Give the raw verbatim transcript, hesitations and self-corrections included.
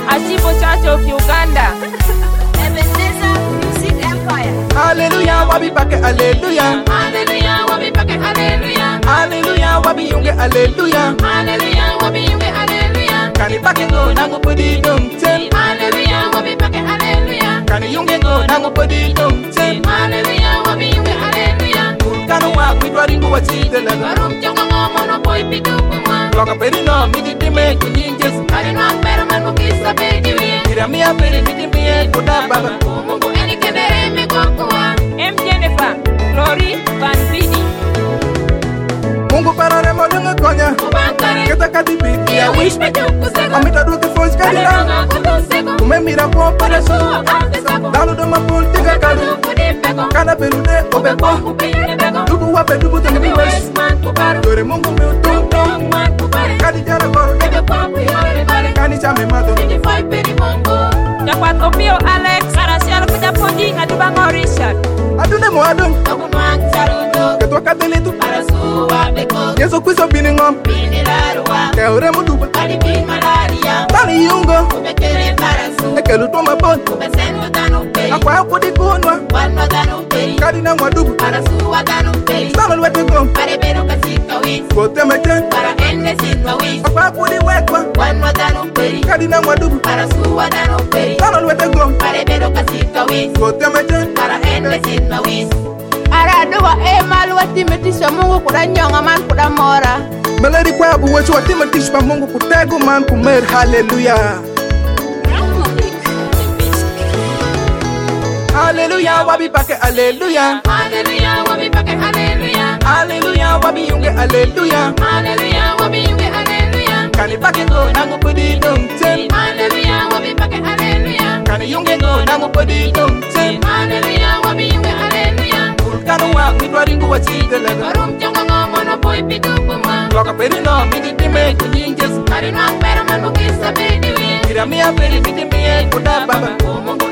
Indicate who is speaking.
Speaker 1: Ashipo Church of Uganda.
Speaker 2: Ebenezer Music Empire.
Speaker 3: Hallelujah, wabi pake hallelujah.
Speaker 1: Hallelujah, wabi pake hallelujah.
Speaker 3: Hallelujah, wabi yunge hallelujah.
Speaker 1: Hallelujah, wabi yunge hallelujah.
Speaker 3: Kani pake go nangu pudi dum ten.
Speaker 1: Hallelujah, wabi pake hallelujah.
Speaker 3: Kani yunge go nangu pudi dum ten.
Speaker 1: Hallelujah, wabi yunge hallelujah.
Speaker 3: Kanu wa kwitwa ringu wa chite la.
Speaker 1: Barum chonga ngomo no boy pidukuma.
Speaker 3: Loka peri no midi time kuninjes.
Speaker 1: Kari no akbero man mukisa bediwe.
Speaker 3: Kira miya peri midi miye kuda baba.
Speaker 1: Mungu eni kedere me kokuwa. M. Jennifer, Glory, Van Vidi.
Speaker 3: Mungu parare modunga konya.
Speaker 1: Kubankare.
Speaker 3: Kita kadi biti.
Speaker 1: Ya wish me tukusego.
Speaker 3: Amita duke fonch kadi la.
Speaker 1: Alonga kutusego.
Speaker 3: Umemira kwa para so.
Speaker 1: Afesako.
Speaker 3: Dalu do mapul tiga kadu.
Speaker 1: Kudipeko.
Speaker 3: Kana pelude obepo.
Speaker 1: Kupinebeko.
Speaker 3: Dubu wape dubu tengi wes.
Speaker 1: Westman kubaru.
Speaker 3: Dore Mungu miutu.
Speaker 1: Tongman kubare.
Speaker 3: Kadi jara koro.
Speaker 1: Ebe kwaku yore bare.
Speaker 3: Kani chame mato.
Speaker 1: twenty-five pedi mongo. Japat Opio Alex. Arasial kujapondi ngadubanga Richard.
Speaker 3: Adune mo adum.
Speaker 1: Tokunwang sarudo.
Speaker 3: Ketwa kadelitu.
Speaker 1: Arasuwa beko.
Speaker 3: Yesu Kristo bini ngom.
Speaker 1: Bini larua.
Speaker 3: Keure muduba.
Speaker 1: Kadi bin malaria.
Speaker 3: Tani yungo.
Speaker 1: Kubekere barasu.
Speaker 3: Ekelu toma bon.
Speaker 1: Kubesenu tanu peri.
Speaker 3: Akwa yakudi kunwa.
Speaker 1: Wanwa tanu peri.
Speaker 3: Kadi na mwadubu.
Speaker 1: Arasuwa tanu peri.
Speaker 3: Sama lwete gom.
Speaker 1: Pare beru kasika wis.
Speaker 3: Kote mechen.
Speaker 1: Para ende sitwa wis.
Speaker 3: Akwa yakudi wekwa.
Speaker 1: Wanwa tanu peri.
Speaker 3: Kadi na mwadubu.
Speaker 1: Arasuwa tanu peri.
Speaker 3: Sama lwete gom.
Speaker 1: Pare beru kasika wis.
Speaker 3: Kote mechen.
Speaker 1: Para ende sitwa wis.
Speaker 2: Araduwa e malwa timitisha Mungu kudanyonga man kudamora.
Speaker 3: Melody kwa abu wechu wa timatish pa Mungu kutegu man kumer. Hallelujah. Hallelujah, wabi pake hallelujah.
Speaker 1: Hallelujah, wabi pake hallelujah.
Speaker 3: Hallelujah, wabi yunge hallelujah.
Speaker 1: Hallelujah, wabi yunge hallelujah.
Speaker 3: Kani pake go nangu pudi dum ten.
Speaker 1: Hallelujah, wabi pake hallelujah.
Speaker 3: Kani yunge go nangu pudi dum ten.
Speaker 1: Hallelujah, wabi yunge hallelujah.
Speaker 3: Kanu wa kwitwa ringu wa chite la.
Speaker 1: Barum chonga ngomo no boy pidukuma.
Speaker 3: Loka peri no midi time kuninjes.
Speaker 1: Kari no akbero man mukisa bediwe.
Speaker 3: Kira miya peri midi miye kuda baba.
Speaker 1: Mungu